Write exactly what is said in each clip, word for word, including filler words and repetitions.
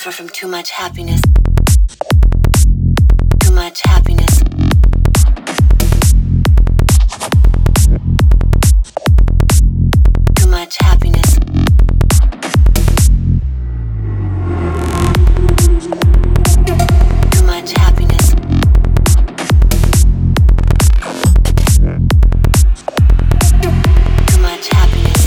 suffer from too much happiness. Too much happiness. Too much happiness. Too much happiness. Too much happiness.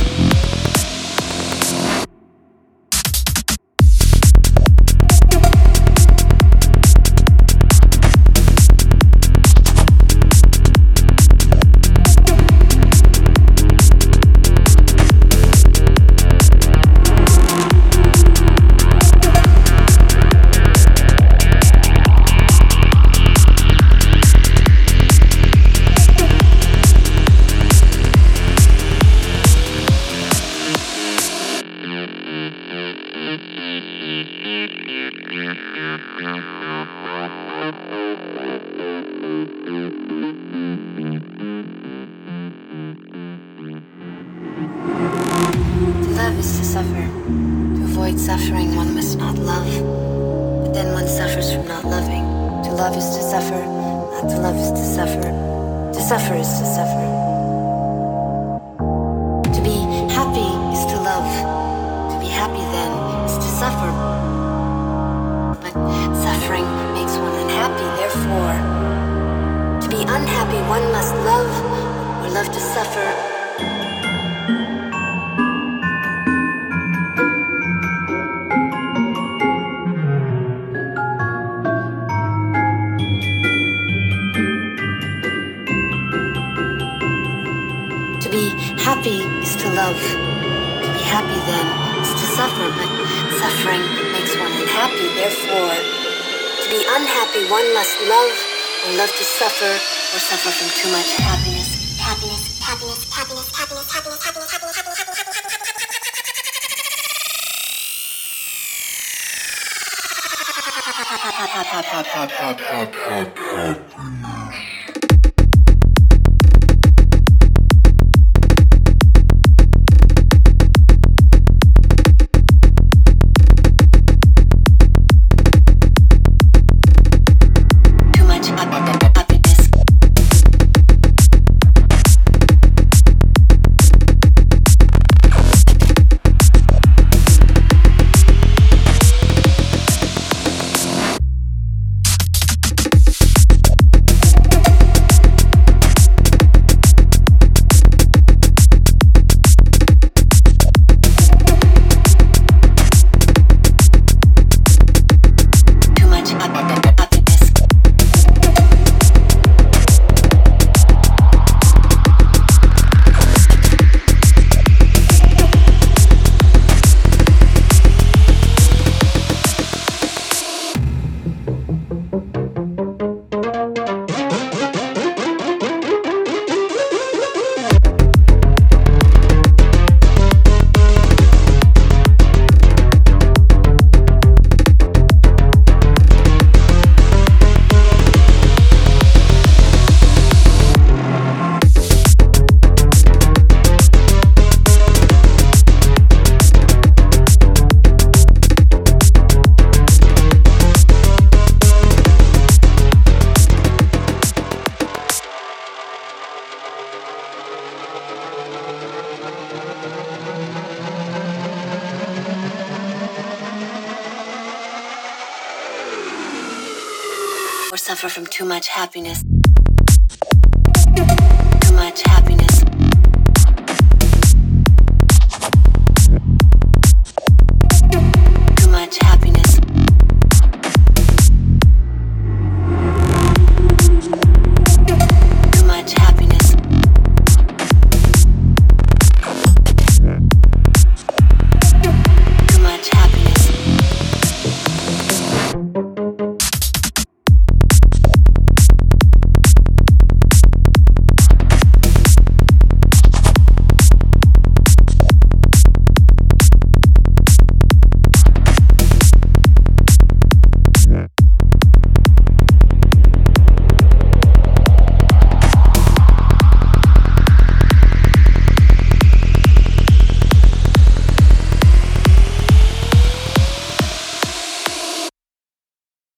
Love is to suffer. To avoid suffering, one must not love. But then one suffers from not loving. To love is to suffer. Not to love is to suffer. To suffer is to suffer. To be happy is to love. To be happy then is to suffer. But suffering makes one unhappy, therefore. To be unhappy, one must love, or love to suffer. To be happy is to love. To be happy then is to suffer, but suffering makes one unhappy, therefore. To be unhappy, one must love, or love to suffer, or suffer from too much happiness. Happiness, happiness, happiness, happiness, happiness, happiness, happiness, happiness, happiness. Or suffer from too much happiness.